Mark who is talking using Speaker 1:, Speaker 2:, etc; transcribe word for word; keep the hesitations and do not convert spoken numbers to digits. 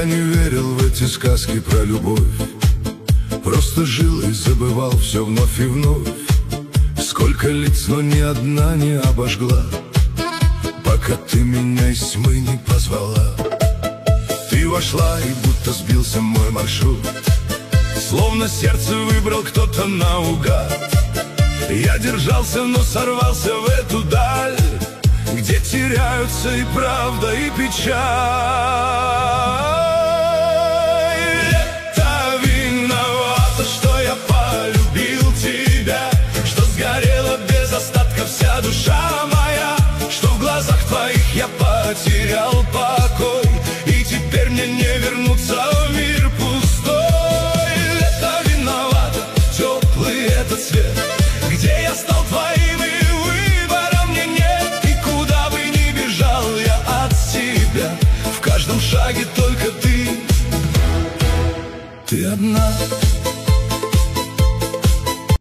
Speaker 1: я не верил в эти сказки про любовь. Просто жил и забывал все вновь и вновь. Сколько лиц, но ни одна не обожгла, пока ты меня из тьмы не позвала. Ты вошла, и будто сбился мой маршрут, словно сердце выбрал кто-то наугад. Я держался, но сорвался в эту даль, где теряются и правда, и печаль. Это виновато, что я полюбил тебя, что сгорела без остатка вся душа моя, что в глазах твоих я потерял покой, и теперь мне не вернуться в мир пустой. Это виновато, теплый этот свет, где я стал твоим, и выбора мне нет. И куда бы ни бежал я от тебя, в каждом шаге только ты. Ты одна.